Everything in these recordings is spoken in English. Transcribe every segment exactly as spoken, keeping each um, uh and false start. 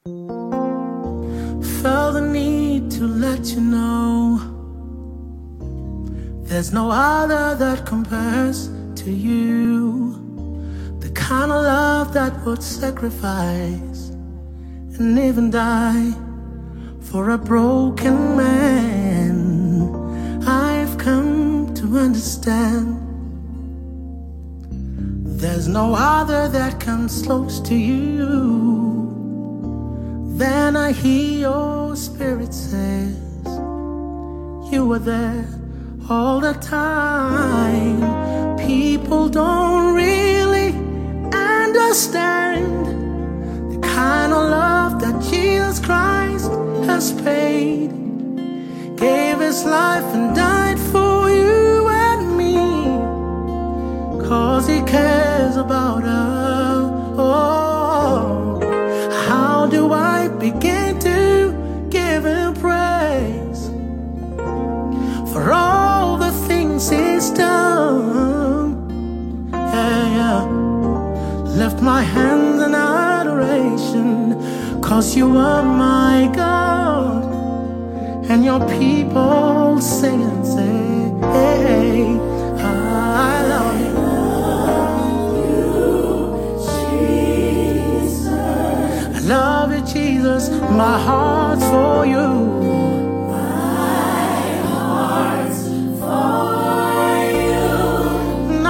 Felt the need to let you know there's no other that compares to you. The kind of love that would sacrifice and even die for a broken man. I've come to understand there's no other that comes close to you. Then I hear your spirit says you were there all the time. People don't really understand the kind of love that Jesus Christ has paid. Gave his life and died for you and me, 'cause he cares about us. Oh, how do I begin to give him praise for all the things he's done? Yeah, yeah. Lift my hands in adoration, 'cause you are my God. And your people sing and say, hey, I love you. I love you, Jesus. My heart's for you. My heart's for you. And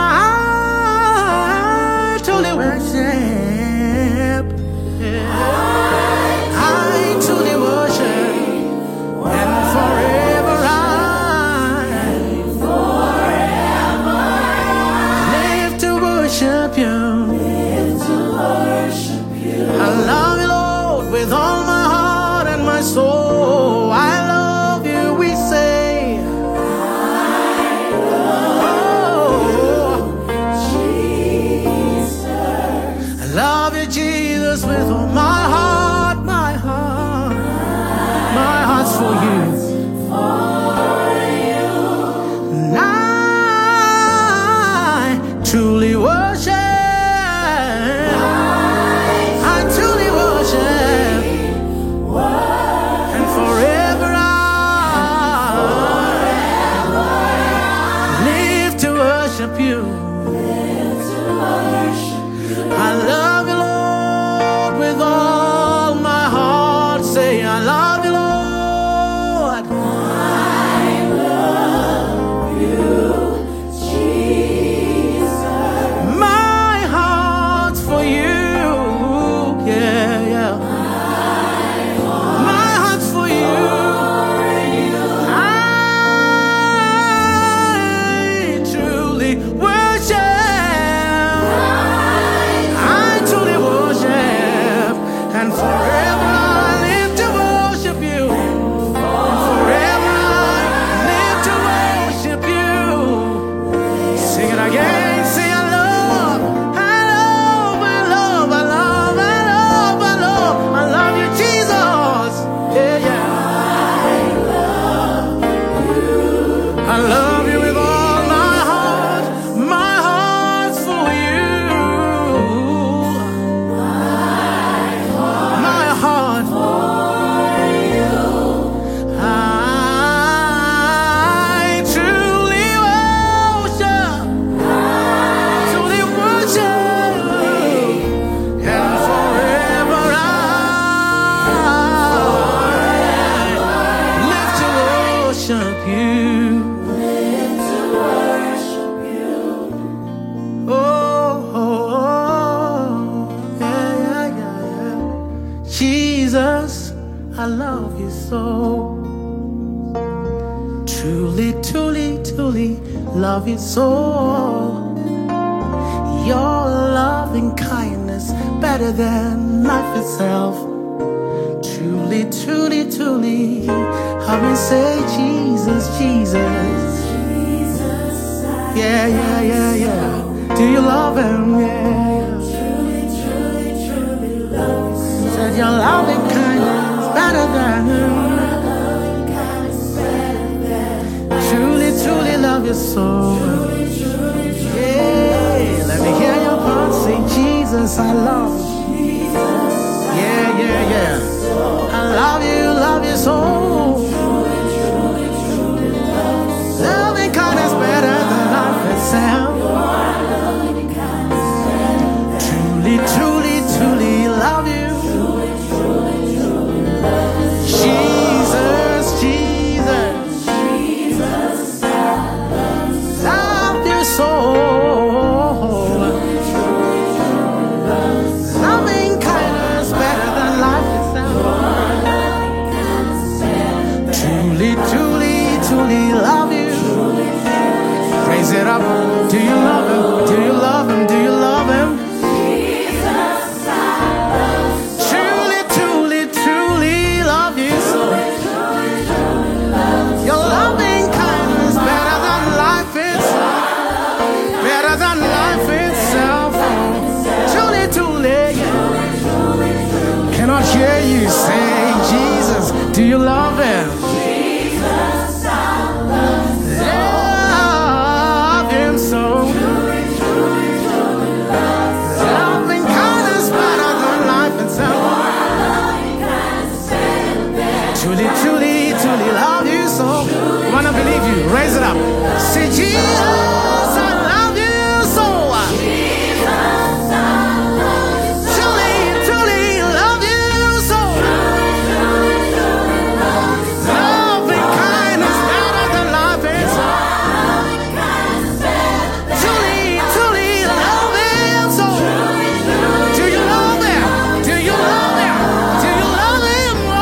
I truly worship. Yeah. I truly worship. And forever I, forever I live to worship you. live to worship you. I love you, Lord, with all my heart and my soul. I love you, we say. I love you, Jesus. I love you, Jesus, with all my heart, my heart. My heart's for you. For you. And I truly worship. I truly worship. And forever I live to worship you. Live to worship you. I love you, Lord, with all my heart. Say, I love you, Lord. I love you, Jesus. My heart's for you. Yeah, yeah. My heart's for you. I truly worship. I truly worship. And forever I live to worship you. And forever I live to worship you. Sing it again. Say I love. I love, I love, I love, I love, I love. I love you, Jesus. Yeah, yeah. I love you with all my heart. My heart's for you. My heart for you. I truly worship. Truly worship. And forever I live to worship you. Live to worship you. Oh, oh, oh, yeah, yeah, yeah, yeah. Jesus, I love you so. Truly, truly, truly love you so. Your loving kindness better than life itself. Truly, truly, truly, I will say Jesus, Jesus. Jesus, I Yeah, yeah, yeah, yeah. Do you love him? Yeah. truly, truly, truly love you. Said your loving kindness better than truly, truly love you so. Yeah, let me hear your voice say Jesus, I love you. Yeah, yeah, yeah. hear you say, Jesus, do you love him? Jesus, I love you so. Love him so. Truly, truly, truly love you so. Loving kindness better than life itself. Loving kindness better than Truly, truly, truly love you so. Wanna believe you? Raise it up. Say, Jesus, I love you so. Jesus, I love you so. Truly, truly love you so. Truly, truly, truly love you so. Loving kindness better than life itself. Loving kindness better than Truly, truly love him so. Truly, truly, Do you love him? Do you love him? Do you love him? Oh,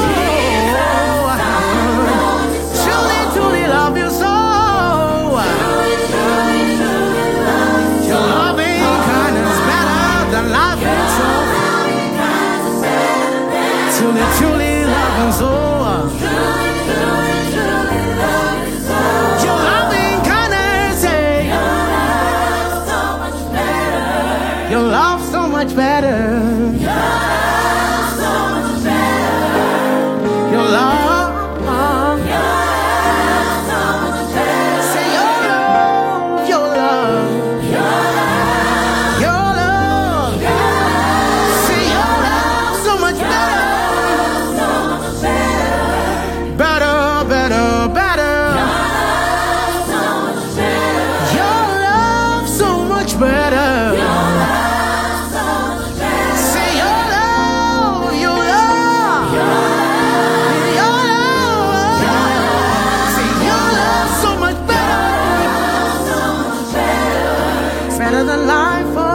truly, truly love you so. truly, truly, truly love you Your loving kindness better than life itself. Loving kindness better than Truly, truly love him so. Truly, truly, truly love you so. Your loving kindness, say, So much better. your love so much better. So much better. Your love. So much better. Say your love, your love, your love. Say your love so much better. So much better. Better, better, better. So much better. Your love so much better. So much better. Say your love, your love, your love. Say your love so much better. So much better. Better than life, oh.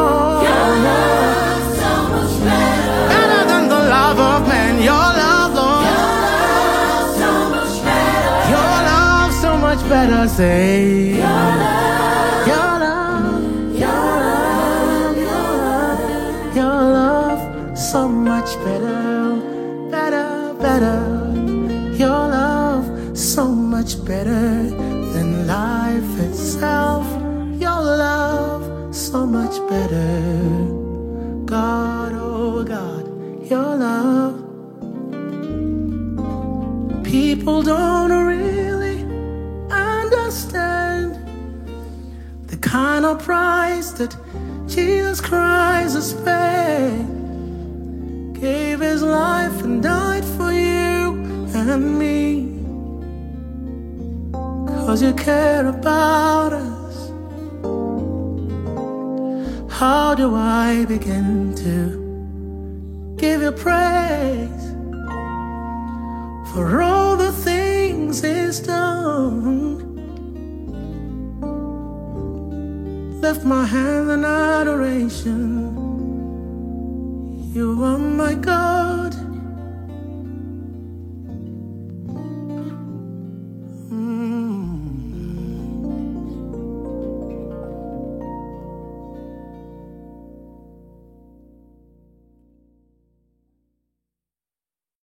So much better. Better than the love of man. Your love, Lord. So much better. Your love so much better. Say Your love. your love, Your love. Your love. your love so much better, better, better. Your love so much better than life itself. Your love so much better. God, oh God, your love. People don't really understand the kind of price that Jesus Christ has paid. Gave his life and died for you and me. Cause you care about us. How do I begin to give you praise for all the things he's done? Lift my hands in adoration. You are my God.